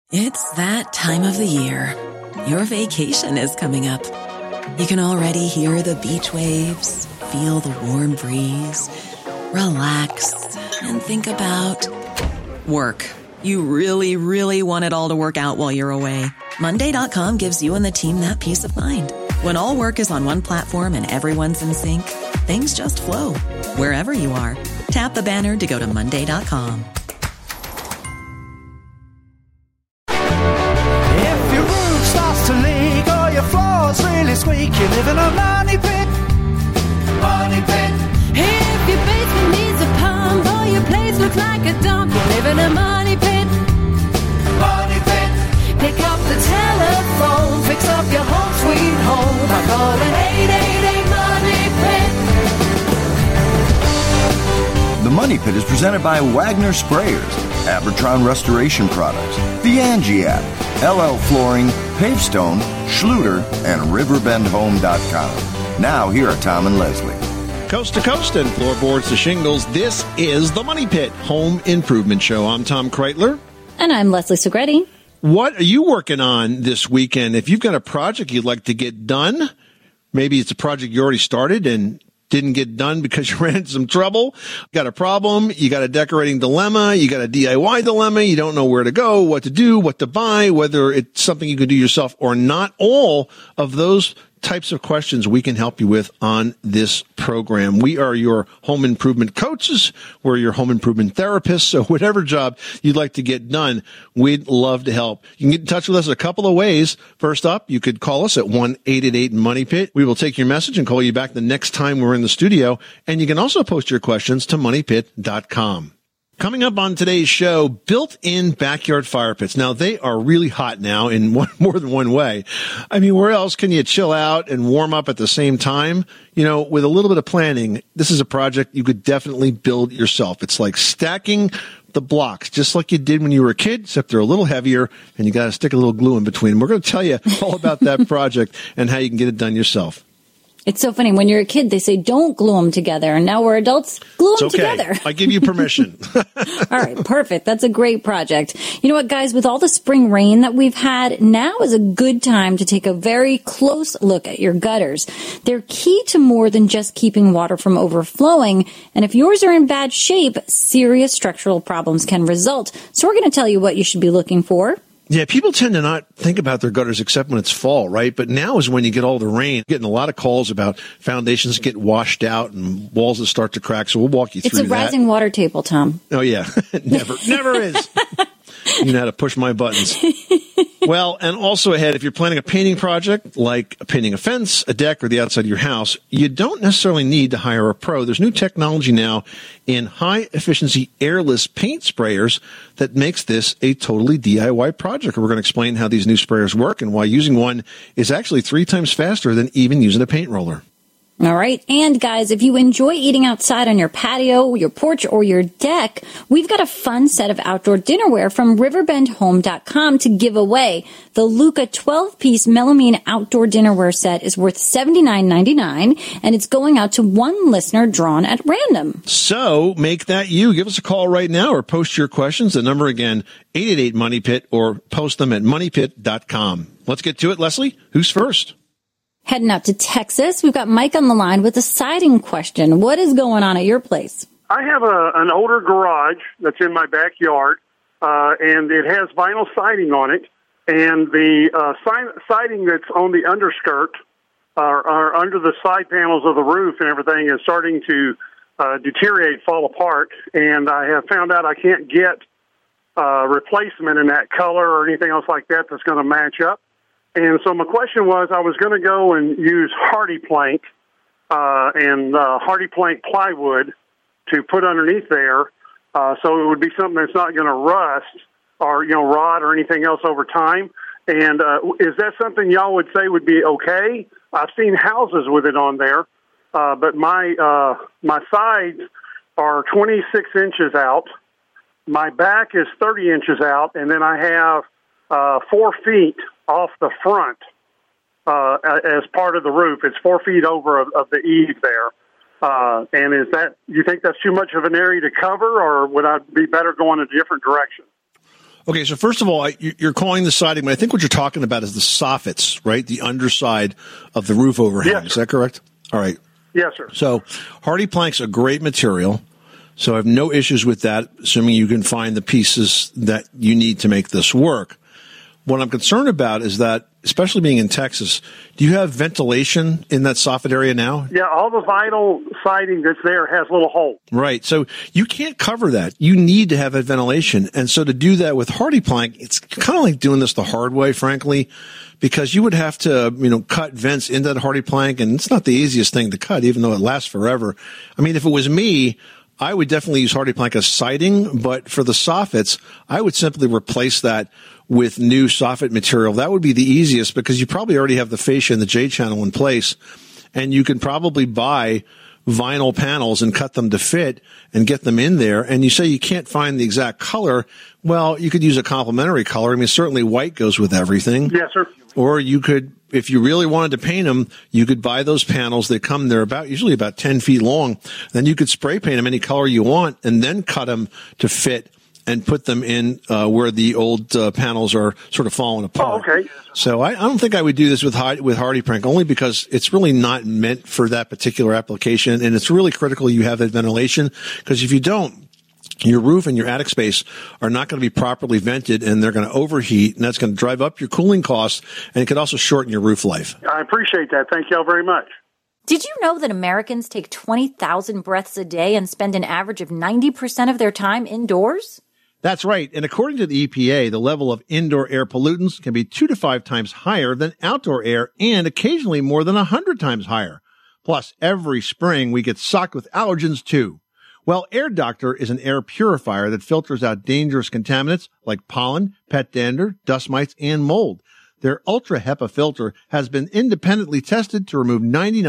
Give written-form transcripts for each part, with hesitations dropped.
It's that time of the year. Your vacation is coming up. You can already hear the beach waves, feel the warm breeze, relax, and think about work. You really, really want it all to work out while you're away. Monday.com gives you and the team that peace of mind. When all work is on one platform and everyone's in sync, things just flow. Wherever you are, tap the banner to go to Monday.com. If your roof starts to leak or your floor's really squeak, you live in a money pit. Money pit. If your basement needs a pump or your place looks like a dump, you live in a money pit. Money pit. Pick up the telephone, fix up your home sweet home by calling 888 Money Pit. The Money Pit is presented by Wagner Sprayers, Abertron Restoration Products, the Angie app, LL Flooring, Pavestone, Schluter, and RiverbendHome.com. Now, here are Tom and Leslie. Coast to coast and floorboards to shingles, this is the Money Pit Home Improvement Show. I'm Tom Kreitler. And I'm Leslie Segretti. What are you working on this weekend? If you've got a project you'd like to get done, maybe it's a project you already started and didn't get done because you ran into some trouble, got a problem, you got a decorating dilemma, you got a DIY dilemma, you don't know where to go, what to do, what to buy, whether it's something you can do yourself or not, all of those types of questions we can help you with on this program. We are your home improvement coaches. We're your home improvement therapists. So whatever job you'd like to get done, we'd love to help. You can get in touch with us a couple of ways. First up, you could call us at 1-888-MONEYPIT. We will take your message and call you back the next time we're in the studio. And you can also post your questions to moneypit.com. Coming up on today's show, built-in backyard fire pits. Now, they are really hot now in more than one way. I mean, where else can you chill out and warm up at the same time? You know, with a little bit of planning, this is a project you could definitely build yourself. It's like stacking the blocks, just like you did when you were a kid, except they're a little heavier, and you got to stick a little glue in between. We're going to tell you all about that project and how you can get it done yourself. It's so funny. When you're a kid, they say don't glue them together. And now we're adults, glue them together. I give you permission. All right, perfect. That's a great project. You know what, guys? With all the spring rain that we've had, now is a good time to take a very close look at your gutters. They're key to more than just keeping water from overflowing. And if yours are in bad shape, serious structural problems can result. So we're going to tell you what you should be looking for. Yeah, people tend to not think about their gutters except when it's fall, right? But now is when you get all the rain. Getting a lot of calls about foundations get washed out and walls that start to crack. So we'll walk you through that. It's a rising water table, Tom. Oh, yeah. Never is. You know how to push my buttons. Well, and also ahead, if you're planning a painting project, like painting a fence, a deck, or the outside of your house, you don't necessarily need to hire a pro. There's new technology now in high-efficiency airless paint sprayers that makes this a totally DIY project. We're going to explain how these new sprayers work and why using one is actually 3 times faster than even using a paint roller. All right. And guys, if you enjoy eating outside on your patio, your porch, or your deck, we've got a fun set of outdoor dinnerware from RiverbendHome.com to give away. The Luca 12-piece melamine outdoor dinnerware set is worth $79.99, and it's going out to one listener drawn at random. So make that you. Give us a call right now or post your questions. The number again, 888-MONEYPIT, or post them at moneypit.com. Let's get to it. Leslie, who's first? Heading out to Texas, we've got Mike on the line with a siding question. What is going on at your place? I have an older garage that's in my backyard, and it has vinyl siding on it. And the siding that's on the underskirt or under the side panels of the roof and everything is starting to deteriorate, fall apart. And I have found out I can't get replacement in that color or anything else like that that's going to match up. And so my question was, I was going to go and use Hardy Plank and Hardy Plank plywood to put underneath there, so it would be something that's not going to rust or rot or anything else over time. And is that something y'all would say would be okay? I've seen houses with it on there, but my sides are 26 inches out, my back is 30 inches out, and then I have 4 feet off the front as part of the roof. It's 4 feet over of the eave there. And is that, you think that's too much of an area to cover, or would I be better going a different direction? Okay, so first of all, you're calling the siding, but I think what you're talking about is the soffits, right? The underside of the roof overhang. Yes, is that correct? All right. Yes, sir. So Hardy Plank's a great material, so I have no issues with that, assuming you can find the pieces that you need to make this work. What I'm concerned about is that, especially being in Texas, do you have ventilation in that soffit area now? Yeah, all the vinyl siding that's there has little holes. Right. So you can't cover that. You need to have that ventilation. And so to do that with Hardy Plank, it's kind of like doing this the hard way, frankly, because you would have to, cut vents into that Hardy Plank, and it's not the easiest thing to cut, even though it lasts forever. I mean, if it was me, I would definitely use Hardy Plank as siding, but for the soffits, I would simply replace that with new soffit material. That would be the easiest because you probably already have the fascia and the J channel in place, and you can probably buy vinyl panels and cut them to fit and get them in there. And you say you can't find the exact color. Well, you could use a complementary color. I mean, certainly white goes with everything. Yes, sir. Or you could, if you really wanted to paint them, you could buy those panels. They come, they're usually about 10 feet long. Then you could spray paint them any color you want and then cut them to fit and put them in where the old panels are sort of falling apart. Oh, okay. So I don't think I would do this with Hardy Plank, only because it's really not meant for that particular application, and it's really critical you have that ventilation, because if you don't, your roof and your attic space are not going to be properly vented, and they're going to overheat, and that's going to drive up your cooling costs, and it could also shorten your roof life. I appreciate that. Thank you all very much. Did you know that Americans take 20,000 breaths a day and spend an average of 90% of their time indoors? That's right. And according to the EPA, the level of indoor air pollutants can be 2 to 5 times higher than outdoor air, and occasionally more than 100 times higher. Plus, every spring we get socked with allergens too. Well, Air Doctor is an air purifier that filters out dangerous contaminants like pollen, pet dander, dust mites, and mold. Their Ultra HEPA filter has been independently tested to remove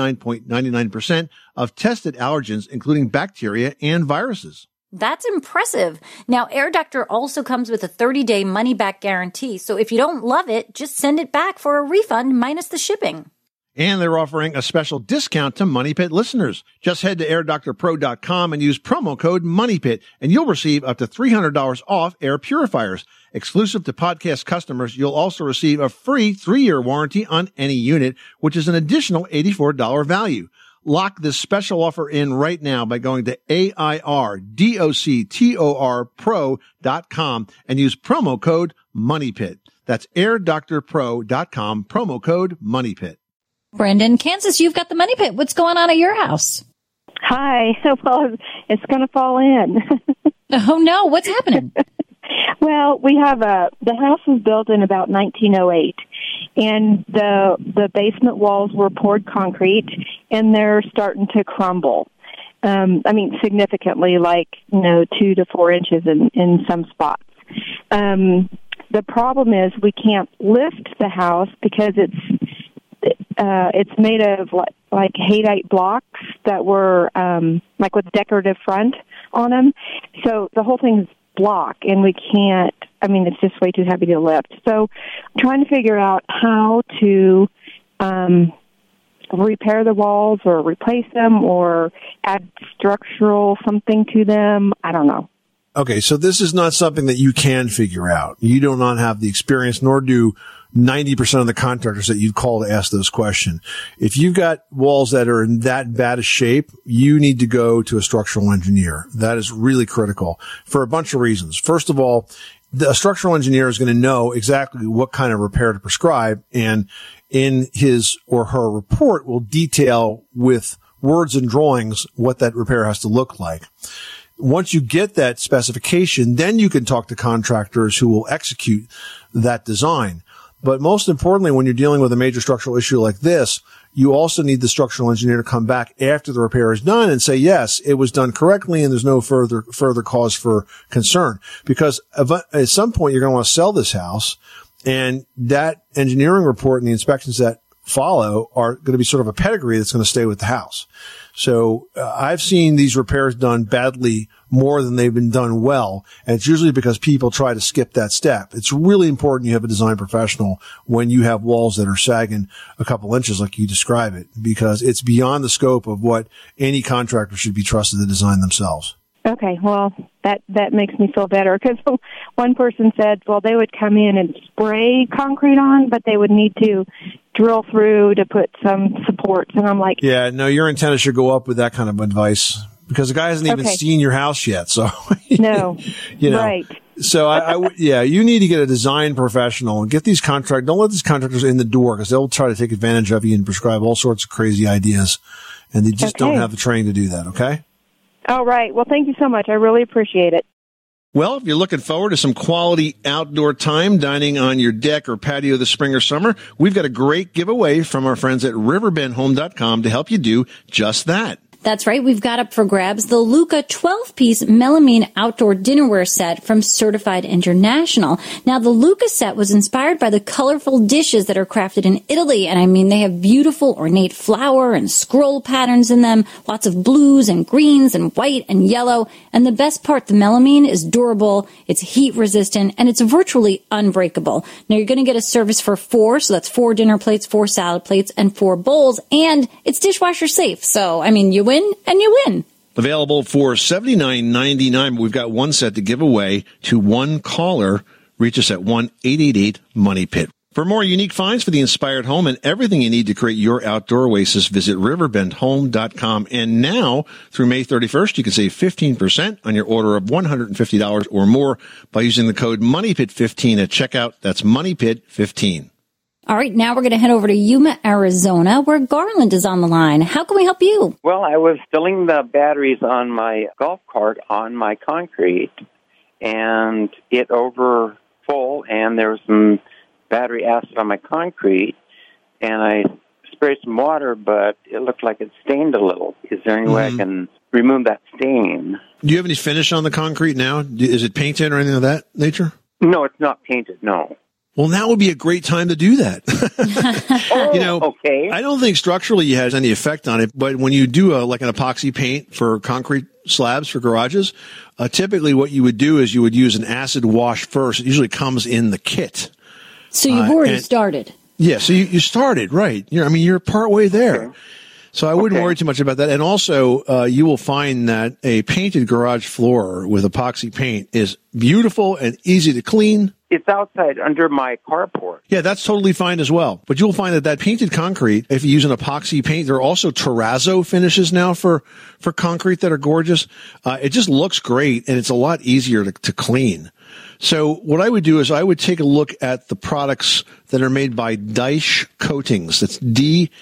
99.99% of tested allergens, including bacteria and viruses. That's impressive. Now, Air Doctor also comes with a 30-day money-back guarantee, so if you don't love it, just send it back for a refund minus the shipping. And they're offering a special discount to Money Pit listeners. Just head to airdoctorpro.com and use promo code MONEYPIT, and you'll receive up to $300 off air purifiers. Exclusive to podcast customers, you'll also receive a free 3-year warranty on any unit, which is an additional $84 value. Lock this special offer in right now by going to airdoctorpro.com and use promo code MONEYPIT. That's airdoctorpro.com, promo code MONEYPIT. Brandon, Kansas, you've got the Money Pit. What's going on at your house? Hi. Well, it's going to fall in. Oh, no. What's happening? Well, we have the house was built in about 1908, and the basement walls were poured concrete, and they're starting to crumble. Significantly, 2 to 4 inches in some spots. The problem is we can't lift the house because it's made of like Haydite blocks that were with decorative front on them. So the whole thing's block, and we can't. It's just way too heavy to lift. So I'm trying to figure out how to repair the walls or replace them or add structural something to them. I don't know. Okay, so this is not something that you can figure out. You do not have the experience, nor do 90% of the contractors that you'd call to ask those questions. If you've got walls that are in that bad a shape, you need to go to a structural engineer. That is really critical for a bunch of reasons. First of all, the structural engineer is going to know exactly what kind of repair to prescribe, and in his or her report will detail with words and drawings what that repair has to look like. Once you get that specification, then you can talk to contractors who will execute that design. But most importantly, when you're dealing with a major structural issue like this, you also need the structural engineer to come back after the repair is done and say, yes, it was done correctly and there's no further cause for concern. Because at some point you're going to want to sell this house, and that engineering report and the inspections that follow are going to be sort of a pedigree that's going to stay with the house. So I've seen these repairs done badly more than they've been done well, and it's usually because people try to skip that step. It's really important you have a design professional when you have walls that are sagging a couple inches like you describe it, because it's beyond the scope of what any contractor should be trusted to design themselves. Okay, well, that makes me feel better, because one person said, well, they would come in and spray concrete on, but they would need to drill through to put some supports. And I'm like, yeah, no, your antenna should go up with that kind of advice, because the guy hasn't even seen your house yet. So, no, right. So you need to get a design professional and get these contractors. Don't let these contractors in the door, because they'll try to take advantage of you and prescribe all sorts of crazy ideas. And they just don't have the training to do that. Okay. All right. Well, thank you so much. I really appreciate it. Well, if you're looking forward to some quality outdoor time dining on your deck or patio this spring or summer, we've got a great giveaway from our friends at riverbendhome.com to help you do just that. That's right. We've got up for grabs the Luca 12-piece melamine outdoor dinnerware set from Certified International. Now, the Luca set was inspired by the colorful dishes that are crafted in Italy. And I mean, they have beautiful ornate flower and scroll patterns in them, lots of blues and greens and white and yellow. And the best part, the melamine is durable, it's heat resistant, and it's virtually unbreakable. Now, you're going to get a service for 4, so that's 4 dinner plates, 4 salad plates, and 4 bowls. And it's dishwasher safe. So, I mean, you win and you win. Available for $79.99. We've got one set to give away to one caller. Reach us at 1-888-MONEY-PIT. For more unique finds for the inspired home and everything you need to create your outdoor oasis, visit riverbendhome.com. And now, through May 31st, you can save 15% on your order of $150 or more by using the code MONEYPIT15 at checkout. That's MONEYPIT15. All right, now we're going to head over to Yuma, Arizona, where Garland is on the line. How can we help you? Well, I was filling the batteries on my golf cart on my concrete, and it over full, and there was some battery acid on my concrete, and I sprayed some water, but it looked like it stained a little. Is there any way I can remove that stain? Do you have any finish on the concrete now? Is it painted or anything of that nature? No, it's not painted, no. Well, now would be a great time to do that. Okay. I don't think structurally it has any effect on it, but when you do like an epoxy paint for concrete slabs for garages, typically what you would do is you would use an acid wash first. It usually comes in the kit. So you've already started. Yeah, so you started, right. You're partway there. Okay. So I wouldn't worry too much about that. And also, you will find that a painted garage floor with epoxy paint is beautiful and easy to clean. It's outside under my carport. Yeah, that's totally fine as well. But you'll find that painted concrete, if you use an epoxy paint, there are also terrazzo finishes now for concrete that are gorgeous. It just looks great, and it's a lot easier to clean. So what I would do is I would take a look at the products that are made by Daich Coatings. That's DAICH,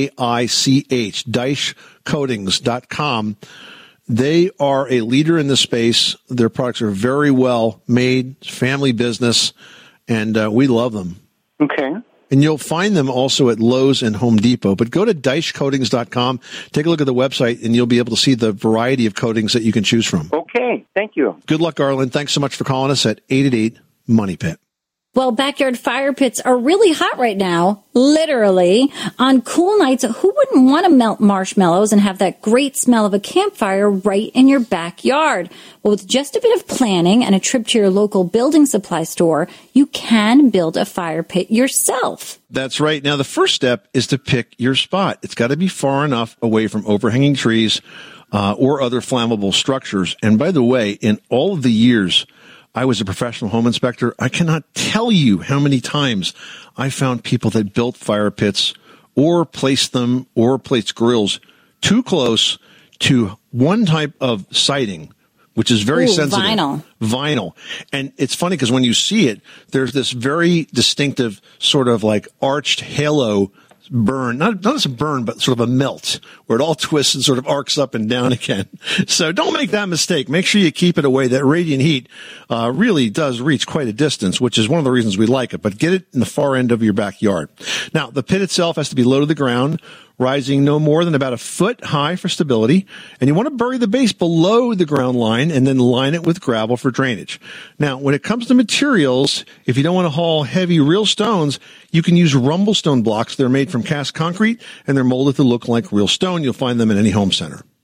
DaichCoatings.com. They are a leader in the space. Their products are very well made, family business, and we love them. Okay. And you'll find them also at Lowe's and Home Depot. But go to DaichCoatings.com, take a look at the website, and you'll be able to see the variety of coatings that you can choose from. Okay. Thank you. Good luck, Garland. Thanks so much for calling us at 888-MONEY-PIT. Well, backyard fire pits are really hot right now, literally. On cool nights, who wouldn't want to melt marshmallows and have that great smell of a campfire right in your backyard? Well, with just a bit of planning and a trip to your local building supply store, you can build a fire pit yourself. That's right. Now, the first step is to pick your spot. It's got to be far enough away from overhanging trees or other flammable structures. And by the way, in all of the years I was a professional home inspector, I cannot tell you how many times I found people that built fire pits or placed them or placed grills too close to one type of siding, which is very sensitive. Vinyl. And it's funny because when you see it, there's this very distinctive sort of like arched halo burn, not as a burn, but sort of a melt where it all twists and sort of arcs up and down again. So don't make that mistake. Make sure you keep it away. That radiant heat really does reach quite a distance, which is one of the reasons we like it, but get it in the far end of your backyard. Now, the pit itself has to be low to the ground, rising no more than about a foot high for stability. And you want to bury the base below the ground line and then line it with gravel for drainage. Now, when it comes to materials, if you don't want to haul heavy real stones, you can use rumble stone blocks. They're made from cast concrete and they're molded to look like real stone. You'll find them in any home center.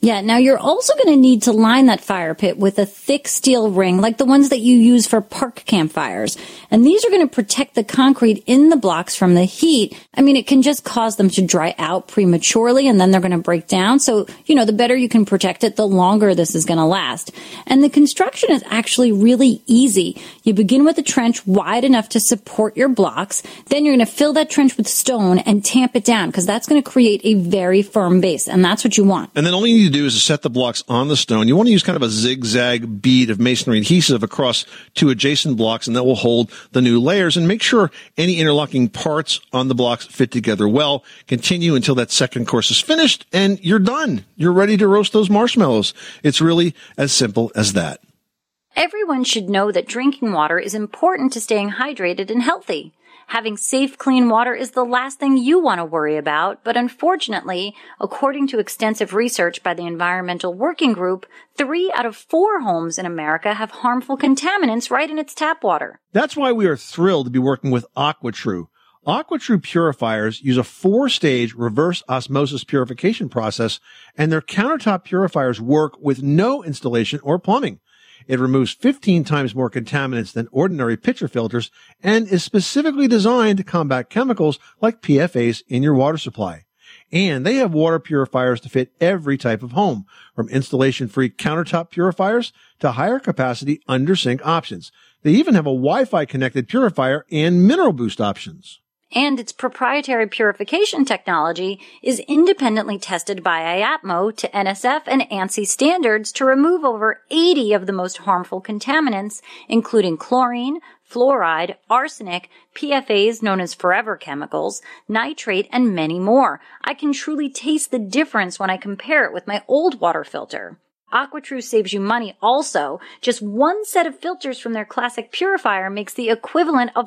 Yeah, now you're also going to need to line that fire pit with a thick steel ring, like the ones that you use for park campfires. And these are going to protect the concrete in the blocks from the heat. I mean, it can just cause them to dry out prematurely, and then they're going to break down. So, the better you can protect it, the longer this is going to last. And the construction is actually really easy. You begin with a trench wide enough to support your blocks. Then you're going to fill that trench with stone and tamp it down, because that's going to create a very firm base, and that's what you want. And then all you need to do is to set the blocks on the stone. You want to use kind of a zigzag bead of masonry adhesive across two adjacent blocks, and that will hold the new layers, and make sure any interlocking parts on the blocks fit together well. Continue until that second course is finished, and you're done. You're ready to roast those marshmallows. It's really as simple as that. Everyone should know that drinking water is important to staying hydrated and healthy. Having safe, clean water is the last thing you want to worry about, but unfortunately, according to extensive research by the Environmental Working Group, 3 out of 4 homes in America have harmful contaminants right in its tap water. That's why we are thrilled to be working with AquaTrue. AquaTrue purifiers use a 4-stage reverse osmosis purification process, and their countertop purifiers work with no installation or plumbing. It removes 15 times more contaminants than ordinary pitcher filters and is specifically designed to combat chemicals like PFAS in your water supply. And they have water purifiers to fit every type of home, from installation-free countertop purifiers to higher capacity under-sink options. They even have a Wi-Fi connected purifier and mineral boost options. And its proprietary purification technology is independently tested by IAPMO to NSF and ANSI standards to remove over 80 of the most harmful contaminants, including chlorine, fluoride, arsenic, PFAS known as forever chemicals, nitrate, and many more. I can truly taste the difference when I compare it with my old water filter. AquaTrue saves you money also. Just one set of filters from their classic purifier makes the equivalent of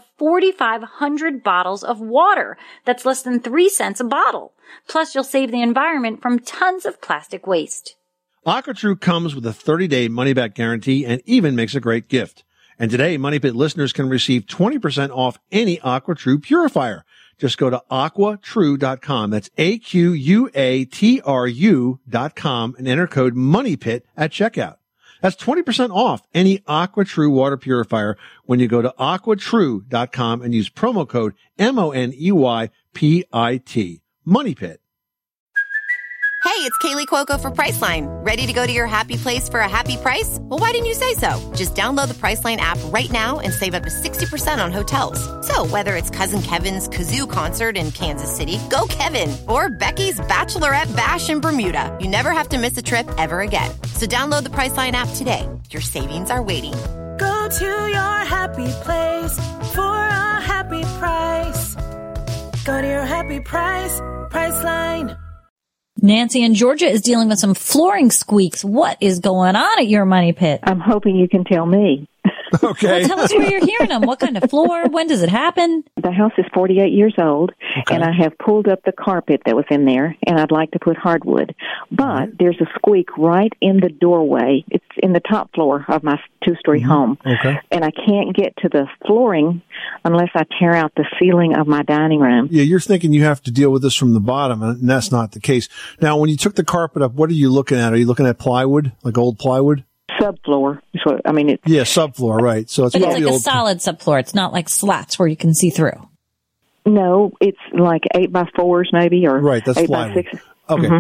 4,500 bottles of water. That's less than 3 cents a bottle. Plus, you'll save the environment from tons of plastic waste. AquaTrue comes with a 30-day money-back guarantee and even makes a great gift. And today, Money Pit listeners can receive 20% off any AquaTrue purifier. Just go to aquatrue.com. That's AQUATRU.com and enter code MONEYPIT at checkout. That's 20% off any AquaTrue water purifier when you go to aquatrue.com and use promo code MONEYPIT. MONEYPIT. Hey, it's Kaylee Cuoco for Priceline. Ready to go to your happy place for a happy price? Well, why didn't you say so? Just download the Priceline app right now and save up to 60% on hotels. So whether it's Cousin Kevin's Kazoo Concert in Kansas City, go Kevin, or Becky's Bachelorette Bash in Bermuda, you never have to miss a trip ever again. So download the Priceline app today. Your savings are waiting. Go to your happy place for a happy price. Go to your happy price, Priceline. Nancy in Georgia is dealing with some flooring squeaks. What is going on at your Money Pit? I'm hoping you can tell me. Okay. Well, tell us where you're hearing them. What kind of floor? When does it happen? The house is 48 years old, and I have pulled up the carpet that was in there, and I'd like to put hardwood. But there's a squeak right in the doorway. It's in the top floor of my 2-story home. Okay. And I can't get to the flooring unless I tear out the ceiling of my dining room. Yeah, you're thinking you have to deal with this from the bottom, and that's not the case. Now, when you took the carpet up, what are you looking at? Are you looking at plywood, like old plywood? Subfloor. So, I mean, yeah, subfloor, right. So it's But it's probably like a old. solid subfloor. It's not like slats where you can see through. No, it's like 8x4s maybe, or Right, that's 8x6. Okay.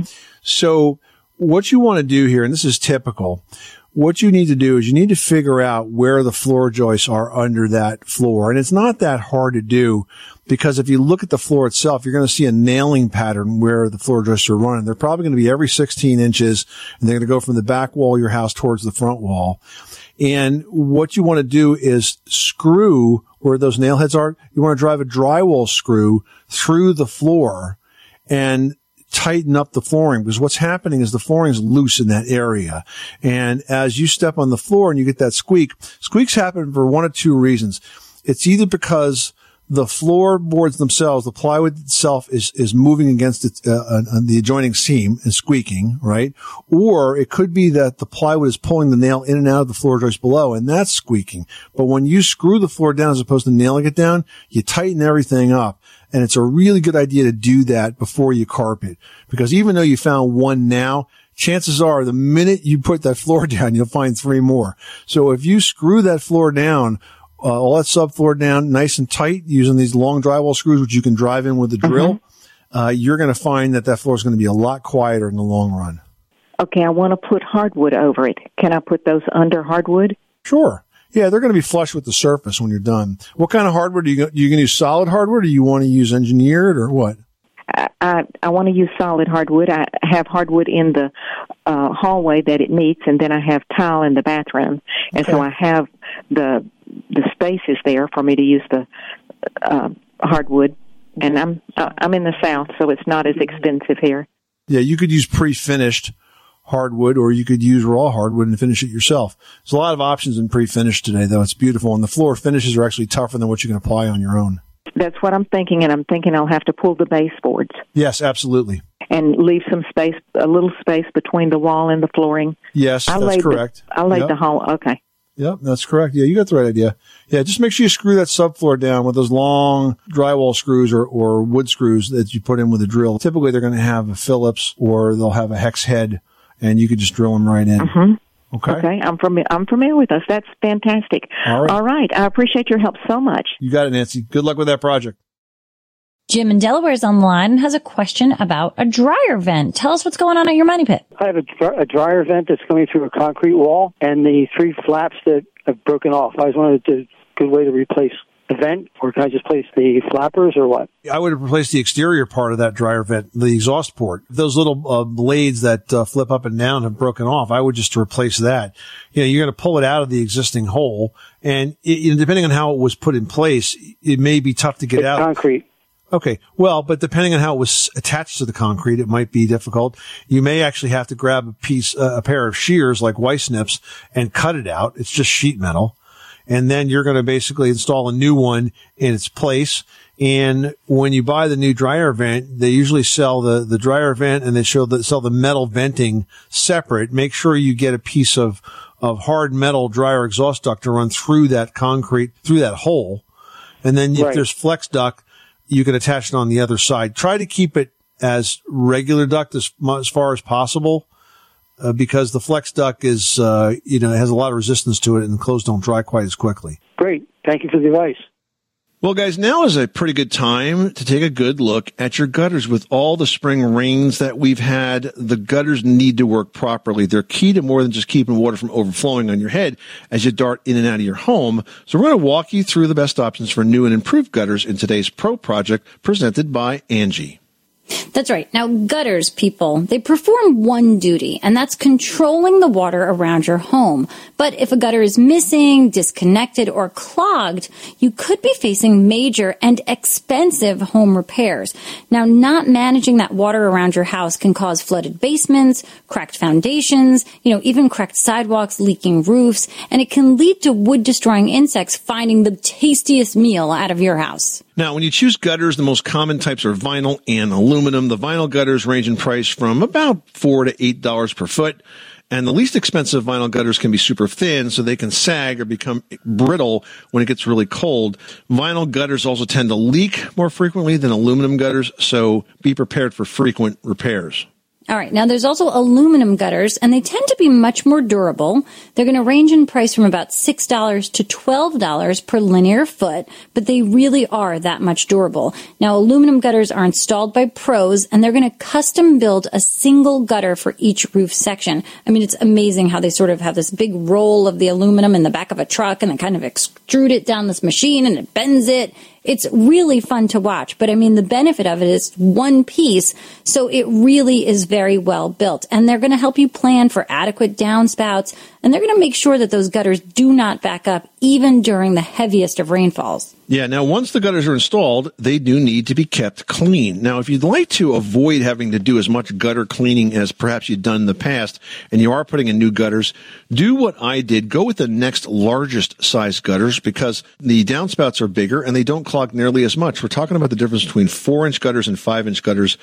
So what you want to do here, and this is typical, what you need to do is you need to figure out where the floor joists are under that floor. And it's not that hard to do, because if you look at the floor itself, you're going to see a nailing pattern where the floor joists are running. They're probably going to be every 16 inches, and they're going to go from the back wall of your house towards the front wall. And what you want to do is screw where those nail heads are. You want to drive a drywall screw through the floor and tighten up the flooring, because what's happening is the flooring is loose in that area. And as you step on the floor and you get that squeak, squeaks happen for one of two reasons. It's either because the floorboards themselves, the plywood itself is moving against it, on the adjoining seam and squeaking, right? Or it could be that the plywood is pulling the nail in and out of the floor joist below, and that's squeaking. But when you screw the floor down as opposed to nailing it down, you tighten everything up. And it's a really good idea to do that before you carpet, because even though you found one now, chances are the minute you put that floor down, you'll find 3 more. So if you screw that floor down, all that subfloor down nice and tight using these long drywall screws, which you can drive in with the drill, you're going to find that floor is going to be a lot quieter in the long run. Okay, I want to put hardwood over it. Can I put those under hardwood? Sure. Yeah, they're going to be flush with the surface when you're done. What kind of hardwood are you going to use? Solid hardwood, or you want to use engineered, or what? I want to use solid hardwood. I have hardwood in the hallway that it meets, and then I have tile in the bathroom. And so I have the spaces there for me to use the hardwood. And I'm in the South, so it's not as expensive here. Yeah, you could use pre-finished hardwood, or you could use raw hardwood and finish it yourself. There's a lot of options in pre-finished today, though. It's beautiful, and the floor finishes are actually tougher than what you can apply on your own. That's what I'm thinking, and I'm thinking I'll have to pull the baseboards. Yes, absolutely. And leave some space, a little space between the wall and the flooring. Yes, that's correct. I laid the whole, okay. Yep, that's correct. Yeah, you got the right idea. Yeah, just make sure you screw that subfloor down with those long drywall screws or wood screws that you put in with a drill. Typically, they're going to have a Phillips or they'll have a hex head, and you could just drill them right in. Mm-hmm. Okay, I'm familiar with those. That's fantastic. All right. I appreciate your help so much. You got it, Nancy. Good luck with that project. Jim in Delaware is on the line and has a question about a dryer vent. Tell us what's going on at your money pit. I have a dryer vent that's coming through a concrete wall, and the 3 flaps that have broken off. I was wondering if there's a good way to replace the vent, or can I just place the flappers, or what? I would replace the exterior part of that dryer vent, the exhaust port. Those little blades that flip up and down have broken off. I would just replace that. You're going to pull it out of the existing hole, and depending on how it was put in place, it may be tough to get out. Concrete. Okay. Well, but depending on how it was attached to the concrete, it might be difficult. You may actually have to grab a pair of shears like Weiss Nips and cut it out. It's just sheet metal. And then you're going to basically install a new one in its place. And when you buy the new dryer vent, they usually sell the dryer vent, and they sell the metal venting separate. Make sure you get a piece of hard metal dryer exhaust duct to run through that concrete, through that hole. And then if there's flex duct, you can attach it on the other side. Try to keep it as regular duct as far as possible, because the flex duct is, it has a lot of resistance to it, and the clothes don't dry quite as quickly. Great. Thank you for the advice. Well, guys, now is a pretty good time to take a good look at your gutters. With all the spring rains that we've had, the gutters need to work properly. They're key to more than just keeping water from overflowing on your head as you dart in and out of your home. So we're going to walk you through the best options for new and improved gutters in today's Pro Project presented by Angie. That's right. Now, gutters, people, they perform one duty, and that's controlling the water around your home. But if a gutter is missing, disconnected, or clogged, you could be facing major and expensive home repairs. Now, not managing that water around your house can cause flooded basements, cracked foundations, even cracked sidewalks, leaking roofs, and it can lead to wood-destroying insects finding the tastiest meal out of your house. Now, when you choose gutters, the most common types are vinyl and aluminum. The vinyl gutters range in price from about $4 to $8 per foot. And the least expensive vinyl gutters can be super thin, so they can sag or become brittle when it gets really cold. Vinyl gutters also tend to leak more frequently than aluminum gutters, so be prepared for frequent repairs. All right. Now, there's also aluminum gutters, and they tend to be much more durable. They're going to range in price from about $6 to $12 per linear foot, but they really are that much durable. Now, aluminum gutters are installed by pros, and they're going to custom build a single gutter for each roof section. I mean, it's amazing how they sort of have this big roll of the aluminum in the back of a truck, and they kind of extrude it down this machine, and it bends it. It's really fun to watch, but I mean, the benefit of it is one piece, so it really is very well built. And they're going to help you plan for adequate downspouts, and they're going to make sure that those gutters do not back up even during the heaviest of rainfalls. Yeah, now once the gutters are installed, they do need to be kept clean. Now, if you'd like to avoid having to do as much gutter cleaning as perhaps you've done in the past, and you are putting in new gutters, do what I did. Go with the next largest size gutters, because the downspouts are bigger and they don't clog nearly as much. We're talking about the difference between 4-inch gutters and 5-inch gutters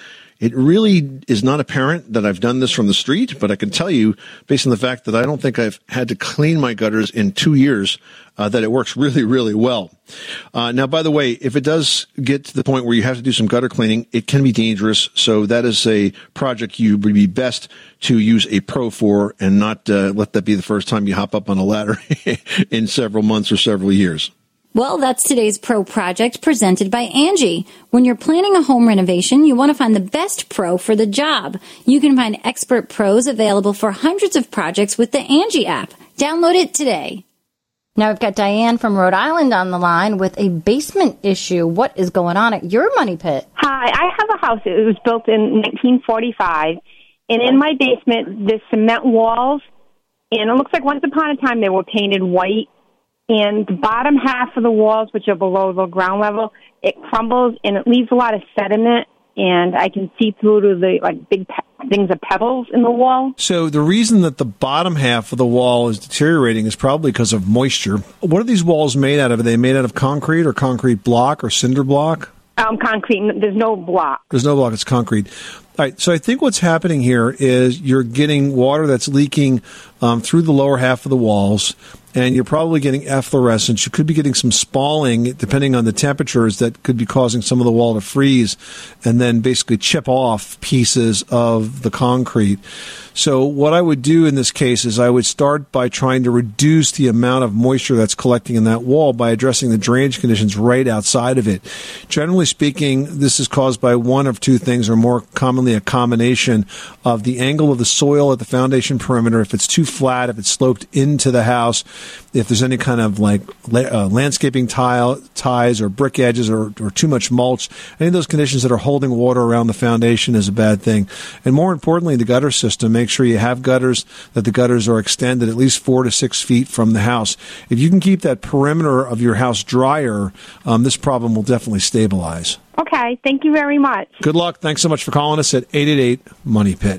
It really is not apparent that I've done this from the street, but I can tell you, based on the fact that I don't think I've had to clean my gutters in 2 years, that it works really, really well. Now, by the way, if it does get to the point where you have to do some gutter cleaning, it can be dangerous. So that is a project you would be best to use a pro for and not let that be the first time you hop up on a ladder in several months or several years. Well, that's today's pro project presented by Angie. When you're planning a home renovation, you want to find the best pro for the job. You can find expert pros available for hundreds of projects with the Angie app. Download it today. Now we've got Diane from Rhode Island on the line with a basement issue. What is going on at your money pit? Hi, I have a house. It was built in 1945, and in my basement, there's cement walls, and it looks like once upon a time they were painted white, and the bottom half of the walls, which are below the ground level, it crumbles, and it leaves a lot of sediment, and I can see through to the big things of pebbles in the wall. So the reason that the bottom half of the wall is deteriorating is probably because of moisture. What are these walls made out of? Are they made out of concrete or concrete block or cinder block? Concrete. There's no block. There's no block. It's concrete. All right. So I think what's happening here is you're getting water that's leaking through the lower half of the walls, and you're probably getting efflorescence. You could be getting some spalling, depending on the temperatures, that could be causing some of the wall to freeze and then basically chip off pieces of the concrete. So what I would do in this case is I would start by trying to reduce the amount of moisture that's collecting in that wall by addressing the drainage conditions right outside of it. Generally speaking, this is caused by one of two things, or more commonly a combination of the angle of the soil at the foundation perimeter. If it's too flat, if it's sloped into the house, if there's any kind of landscaping ties or brick edges or too much mulch, any of those conditions that are holding water around the foundation is a bad thing. And more importantly, the gutter system. Make sure you have gutters, that the gutters are extended at least 4 to 6 feet from the house. If you can keep that perimeter of your house drier, this problem will definitely stabilize. Okay, thank you very much. Good luck. Thanks so much for calling us at 888-MONEY-PIT.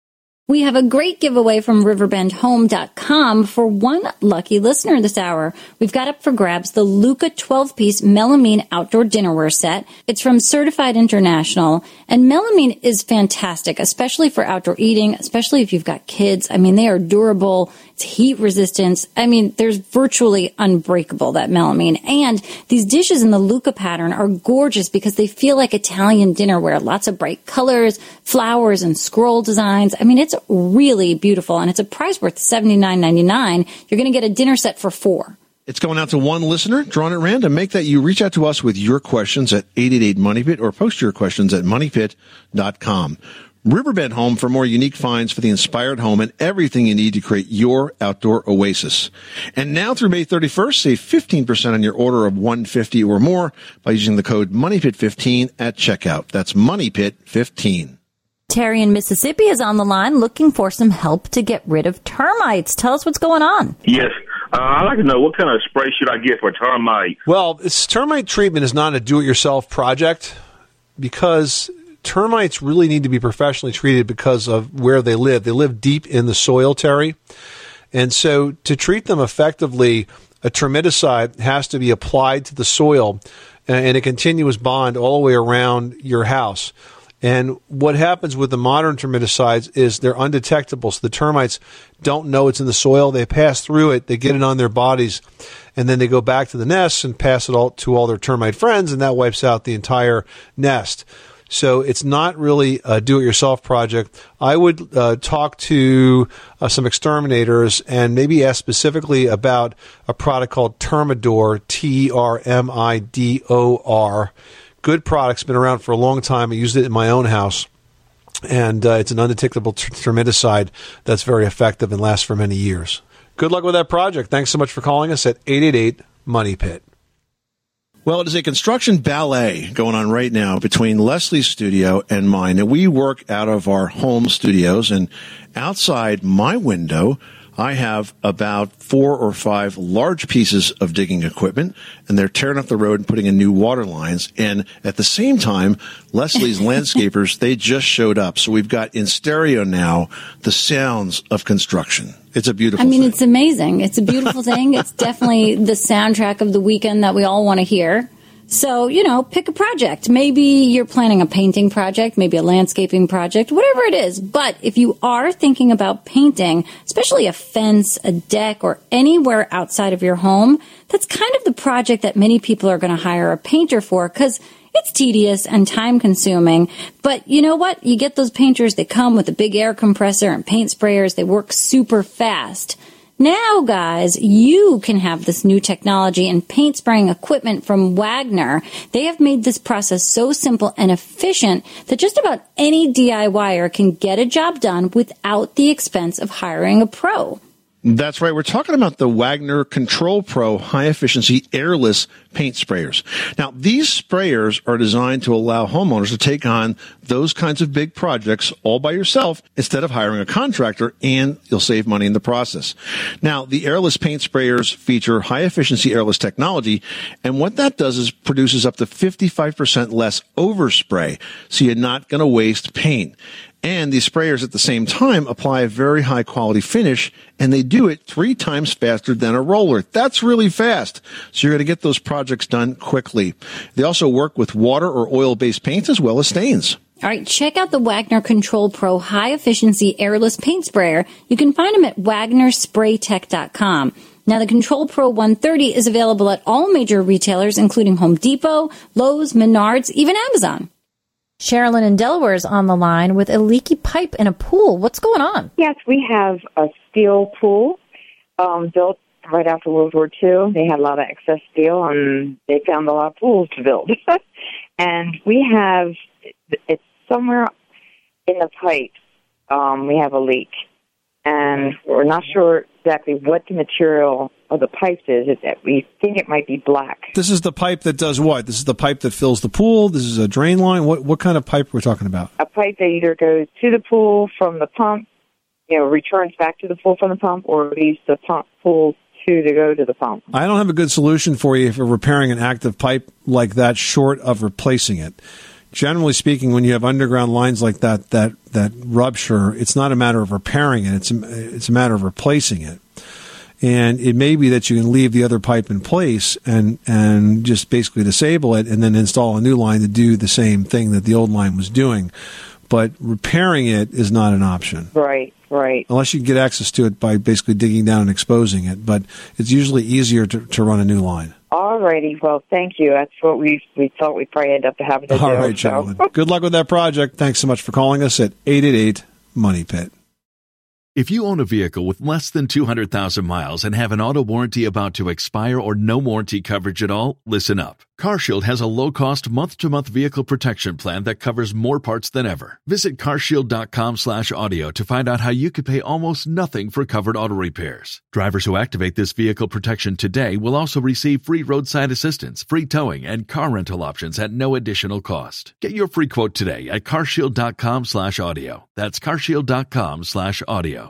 We have a great giveaway from riverbendhome.com for one lucky listener this hour. We've got up for grabs the Luca 12-piece melamine outdoor dinnerware set. It's from Certified International, and melamine is fantastic, especially for outdoor eating, especially if you've got kids. I mean, they are durable. It's heat resistance. I mean, there's virtually unbreakable, that melamine. And these dishes in the Luca pattern are gorgeous because they feel like Italian dinnerware. Lots of bright colors, flowers, and scroll designs. I mean, it's really beautiful, and it's a price worth $79.99. You're going to get a dinner set for 4. It's going out to one listener, drawn at random. Make that you reach out to us with your questions at 888-MONEYPIT or post your questions at moneypit.com. Riverbend Home for more unique finds for the inspired home and everything you need to create your outdoor oasis. And now through May 31st, save 15% on your order of $150 or more by using the code MONEYPIT15 at checkout. That's MONEYPIT15. Terry in Mississippi is on the line looking for some help to get rid of termites. Tell us what's going on. Yes. I'd like to know, what kind of spray should I get for termites? Well, termite treatment is not a do-it-yourself project because termites really need to be professionally treated because of where they live. They live deep in the soil, Terry. And so to treat them effectively, a termiticide has to be applied to the soil in a continuous bond all the way around your house. And what happens with the modern termiticides is they're undetectable. So the termites don't know it's in the soil. They pass through it. They get it on their bodies. And then they go back to the nests and pass it all to all their termite friends. And that wipes out the entire nest. So it's not really a do-it-yourself project. I would talk to some exterminators and maybe ask specifically about a product called Termidor, Termidor. Good product's been around for a long time. I used it in my own house, and it's an undetectable termiticide that's very effective and lasts for many years. Good luck with that project. Thanks so much for calling us at 888-MONEYPIT. Well, it is a construction ballet going on right now between Leslie's studio and mine. And we work out of our home studios, and outside my window, I have about 4 or 5 large pieces of digging equipment, and they're tearing up the road and putting in new water lines. And at the same time, Leslie's landscapers, they just showed up. So we've got in stereo now the sounds of construction. It's a beautiful thing. It's amazing. It's a beautiful thing. It's definitely the soundtrack of the weekend that we all want to hear. So, pick a project. Maybe you're planning a painting project, maybe a landscaping project, whatever it is. But if you are thinking about painting, especially a fence, a deck, or anywhere outside of your home, that's kind of the project that many people are going to hire a painter for, because it's tedious and time consuming. But you know what? You get those painters, they come with a big air compressor and paint sprayers. They work super fast. Now, guys, you can have this new technology and paint spraying equipment from Wagner. They have made this process so simple and efficient that just about any DIYer can get a job done without the expense of hiring a pro. That's right. We're talking about the Wagner Control Pro high-efficiency airless paint sprayers. Now, these sprayers are designed to allow homeowners to take on those kinds of big projects all by yourself instead of hiring a contractor, and you'll save money in the process. Now, the airless paint sprayers feature high-efficiency airless technology, and what that does is produces up to 55% less overspray, so you're not going to waste paint. And these sprayers at the same time apply a very high quality finish, and they do it 3 times faster than a roller. That's really fast. So you're going to get those projects done quickly. They also work with water or oil-based paints as well as stains. All right, check out the Wagner Control Pro high-efficiency airless paint sprayer. You can find them at wagnerspraytech.com. Now, the Control Pro 130 is available at all major retailers, including Home Depot, Lowe's, Menards, even Amazon. Sherilyn in Delaware is on the line with a leaky pipe in a pool. What's going on? Yes, we have a steel pool built right after World War II. They had a lot of excess steel, and they found a lot of pools to build. And we have, it's somewhere in the pipe, we have a leak. And we're not sure exactly what the material of the pipes is. We think it might be black. This is the pipe that does what? This is the pipe that fills the pool? This is a drain line? What kind of pipe are we talking about? A pipe that either goes to the pool from the pump, returns back to the pool from the pump, or leaves the pool to go to the pump. I don't have a good solution for you for repairing an active pipe like that short of replacing it. Generally speaking, when you have underground lines like that rupture, it's not a matter of repairing it. It's a matter of replacing it. And it may be that you can leave the other pipe in place and just basically disable it and then install a new line to do the same thing that the old line was doing. But repairing it is not an option. Right. Unless you can get access to it by basically digging down and exposing it. But it's usually easier to run a new line. All righty. Well, thank you. That's what we thought we'd probably end up having to do. All right, gentlemen. Good luck with that project. Thanks so much for calling us at 888-MONEY-PIT. If you own a vehicle with less than 200,000 miles and have an auto warranty about to expire or no warranty coverage at all, listen up. CarShield has a low-cost month-to-month vehicle protection plan that covers more parts than ever. Visit carshield.com/audio to find out how you could pay almost nothing for covered auto repairs. Drivers who activate this vehicle protection today will also receive free roadside assistance, free towing, and car rental options at no additional cost. Get your free quote today at carshield.com/audio. That's carshield.com/audio.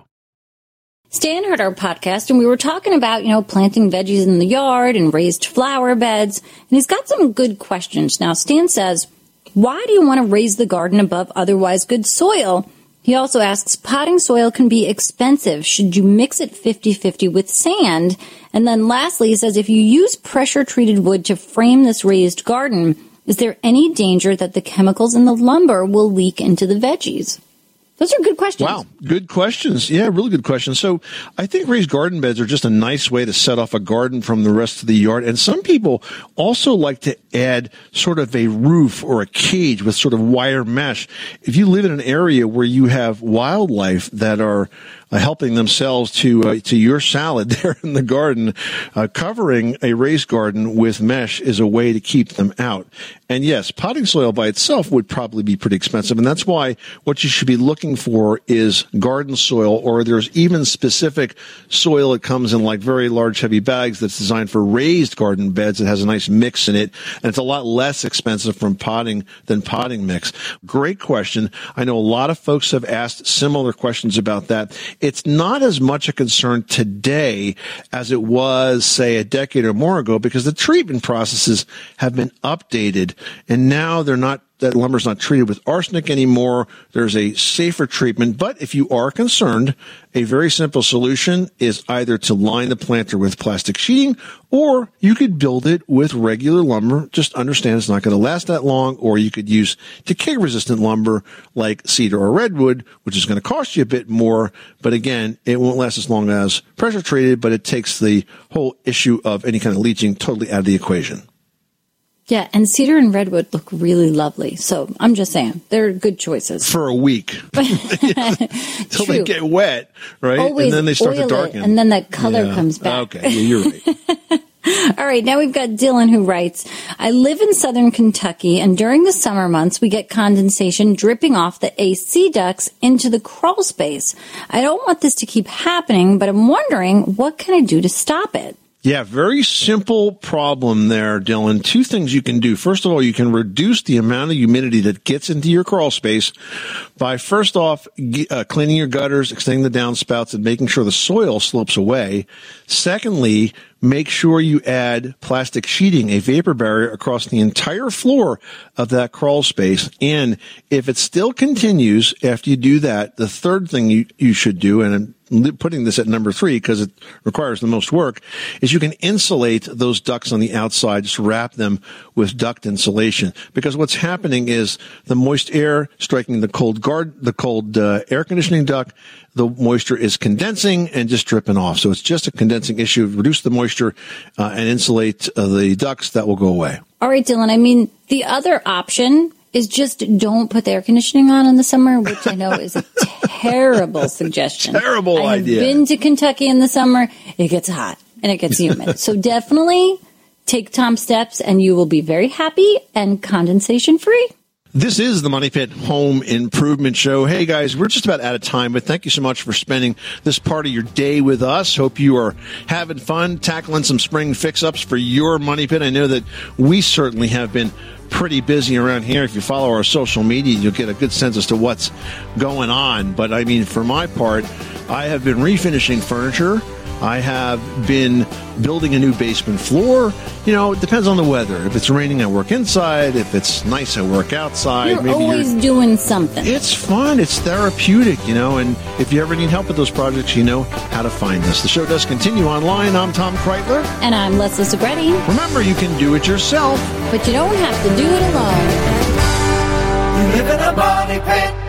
Stan heard our podcast, and we were talking about, planting veggies in the yard and raised flower beds. And he's got some good questions. Now, Stan says, why do you want to raise the garden above otherwise good soil? He also asks, potting soil can be expensive. Should you mix it 50-50 with sand? And then lastly, he says, if you use pressure-treated wood to frame this raised garden, is there any danger that the chemicals in the lumber will leak into the veggies? Those are good questions. Wow, good questions. Yeah, really good questions. So I think raised garden beds are just a nice way to set off a garden from the rest of the yard. And some people also like to add sort of a roof or a cage with sort of wire mesh. If you live in an area where you have wildlife that are helping themselves to your salad there in the garden, covering a raised garden with mesh is a way to keep them out. And yes, potting soil by itself would probably be pretty expensive, and that's why what you should be looking for is garden soil, or there's even specific soil that comes in like very large heavy bags that's designed for raised garden beds. It has a nice mix in it, and it's a lot less expensive from potting than potting mix. Great question. I know a lot of folks have asked similar questions about that. It's not as much a concern today as it was, say, a decade or more ago, because the treatment processes have been updated, and now they're not that lumber's not treated with arsenic anymore. There's a safer treatment. But if you are concerned, a very simple solution is either to line the planter with plastic sheeting, or you could build it with regular lumber. Just understand it's not going to last that long, or you could use decay-resistant lumber like cedar or redwood, which is going to cost you a bit more. But again, it won't last as long as pressure treated, but it takes the whole issue of any kind of leaching totally out of the equation. Yeah, and cedar and redwood look really lovely. So I'm just saying, they're good choices. For a week. Until they get wet, right? Always and then they start to oil darken. it, and then that color comes back. Okay, you're right. All right, now we've got Dylan who writes, I live in southern Kentucky, and during the summer months, we get condensation dripping off the AC ducts into the crawl space. I don't want this to keep happening, but I'm wondering, what can I do to stop it? Yeah, very simple problem there, Dylan. Two things you can do. First of all, you can reduce the amount of humidity that gets into your crawl space by, first off, cleaning your gutters, extending the downspouts, and making sure the soil slopes away. Secondly, make sure you add plastic sheeting, a vapor barrier, across the entire floor of that crawl space. And if it still continues after you do that, the third thing you should do, and I'm putting this at number 3 because it requires the most work, is you can insulate those ducts on the outside. Just wrap them with duct insulation, because what's happening is the moist air striking the cold air conditioning duct, the moisture is condensing and just dripping off. So it's just a condensing issue. Reduce the moisture and insulate the ducts. That will go away. All right, Dylan. I mean, the other option is just don't put the air conditioning on in the summer, which I know is a terrible suggestion. Terrible idea. I've been to Kentucky in the summer. It gets hot and it gets humid. So definitely take Tom steps and you will be very happy and condensation free. This is the Money Pit Home Improvement Show. Hey, guys, we're just about out of time, but thank you so much for spending this part of your day with us. Hope you are having fun tackling some spring fix-ups for your Money Pit. I know that we certainly have been pretty busy around here. If you follow our social media, you'll get a good sense as to what's going on. But, I mean, for my part, I have been refinishing furniture. I have been building a new basement floor. You know, it depends on the weather. If it's raining, I work inside. If it's nice, I work outside. You're always doing something. It's fun. It's therapeutic, you know. And if you ever need help with those projects, you know how to find us. The show does continue online. I'm Tom Kreitler. And I'm Leslie Segretti. Remember, you can do it yourself, but you don't have to do it alone. You live in a money pit.